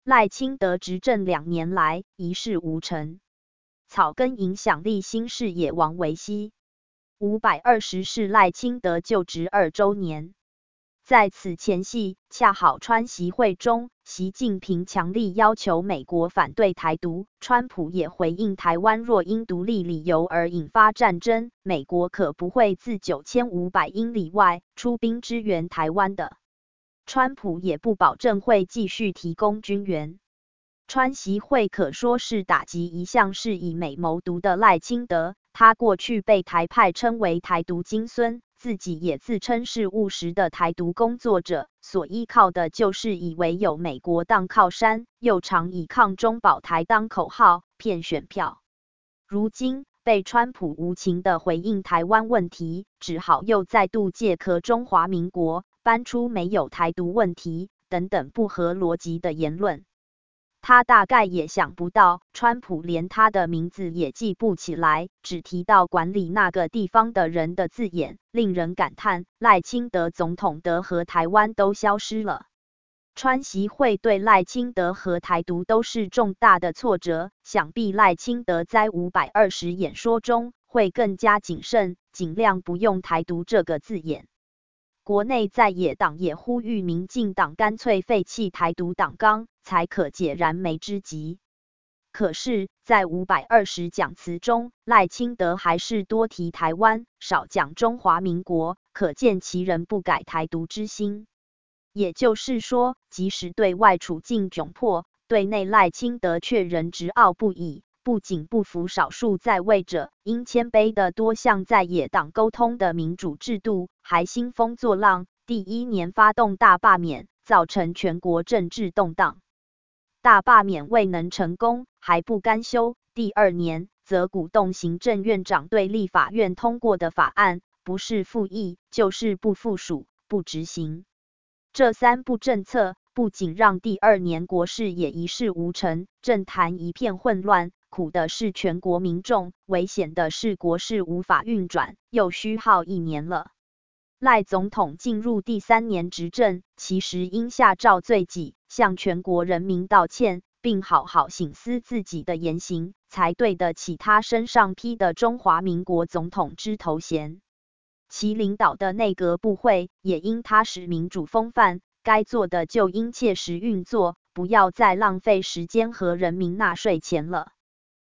赖清德执政2年来一事无成，草根影响力新视野王维希。520是赖清德就职2周年。在此前夕，恰好川习会中，习近平强力要求美国反对台独，川普也回应台湾若因独立理由而引发战争，美国可不会自9500英里外出兵支援台湾的。川普也不保证会继续提供军援。川习会可说是打击一向是以美谋独的赖清德，他过去被台派称为台独金孙，自己也自称是务实的台独工作者，所依靠的就是以为有美国当靠山，又常以抗中保台当口号骗选票。如今被川普无情的回应台湾问题，只好又再度借壳中华民国，搬出没有台独问题等等不合逻辑的言论。他大概也想不到，川普连他的名字也记不起来，只提到管理那个地方的人的字眼，令人感叹赖清德总统的和台湾都消失了。川习会对赖清德和台独都是重大的挫折，想必赖清德在520演说中会更加谨慎，尽量不用台独这个字眼。国内在野党也呼吁民进党干脆废弃台独党纲，才可解燃眉之急。可是，在520讲词中，赖清德还是多提台湾，少讲中华民国，可见其人不改台独之心。也就是说，即使对外处境窘迫，对内赖清德却仍执拗不已。不仅不服少数在位者，应谦卑的多向在野党沟通的民主制度，还兴风作浪，第1年发动大罢免，造成全国政治动荡。大罢免未能成功，还不甘休，第2年则鼓动行政院长对立法院通过的法案，不是复议，就是不附属、不执行。这3不政策，不仅让第2年国事也一事无成，政坛一片混乱。苦的是全国民众，危险的是国事无法运转，又虚耗1年了。赖总统进入第3年执政，其实应下诏罪己，向全国人民道歉，并好好省思自己的言行，才对得起他身上披的中华民国总统之头衔。其领导的内阁部会也应踏实民主风范，该做的就应切实运作，不要再浪费时间和人民纳税钱了。